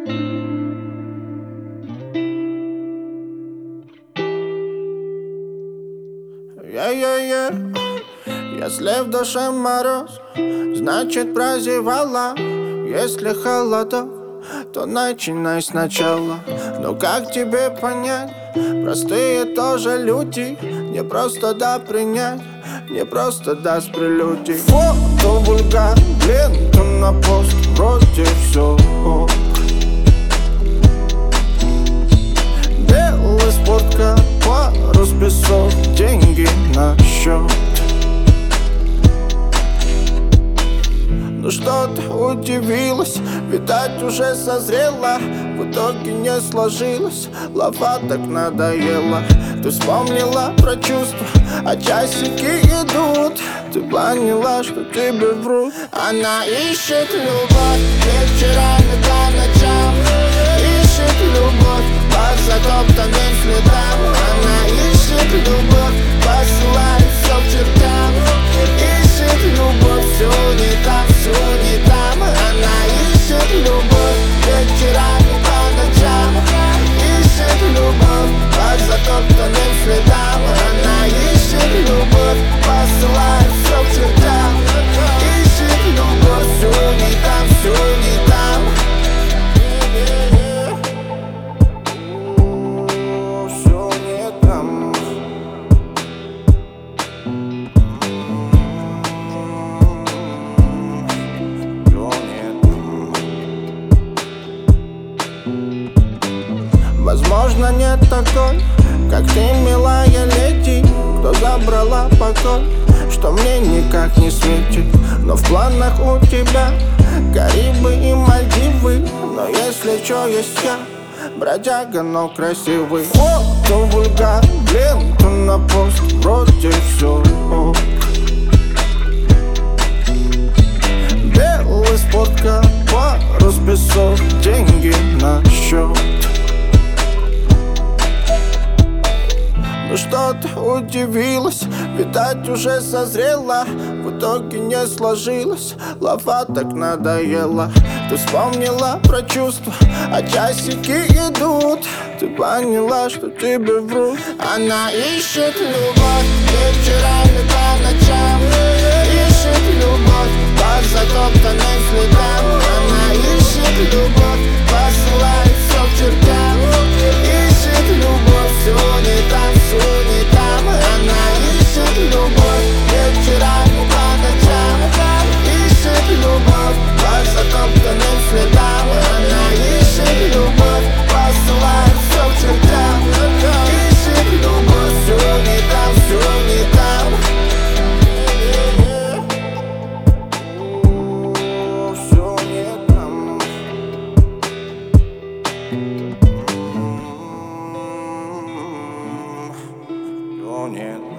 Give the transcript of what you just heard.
Если в душе мороз, значит прозевала. Если холодок, то начинай сначала. Но как тебе понять? Простые тоже люди. Не просто да принять, не просто да с прелюдий. Фото вульгар, ленту на пост, вроде все. Белый спорткар, парус песок, деньги на счет. Ну что ты удивилась, видать уже созрела. В итоге не сложилось, лава так надоела. Ты вспомнила про чувства, а часики идут. Ты поняла, что тебе врут. Она ищет любовь вечерами до ночам. Ищет любовь по затоптанным следам. Она ищет любовь, посылает все к чертям. Ищет любовь, все не там, все не там. Она ищет любовь вечерами по ночам. Ищет любовь по затоптанным следам. Она ищет любовь, посылает все к чертям. Ищет любовь, все не там, все не там. Все не там. Возможно, нет такой, как ты, милая леди, кто забрала покой, что мне никак не светит. Но в планах у тебя Карибы и Мальдивы. Но если чё, есть я, бродяга, но красивый. Фото вульгар, ленту на пост, вроде все. Белый спорткар, парус песок, деньги на счет. Ну что ты удивилась, видать уже созрела. В итоге не сложилось, лава так надоела. Ты вспомнила про чувства, а часики идут. Ты поняла, что тебе врут. Она ищет любовь вечерами по ночам. Ищет любовь по затоптанным следам. Она ищет любовь, посылает все к чертям. Ищет любовь, все не там, все не там. Она ищет любовь вечерами по ночам. Ищет любовь по затоптанным следам. Она ищет любовь, посылает все к чертям. Ищет любовь, все не там, все не там. Все не там. Нет.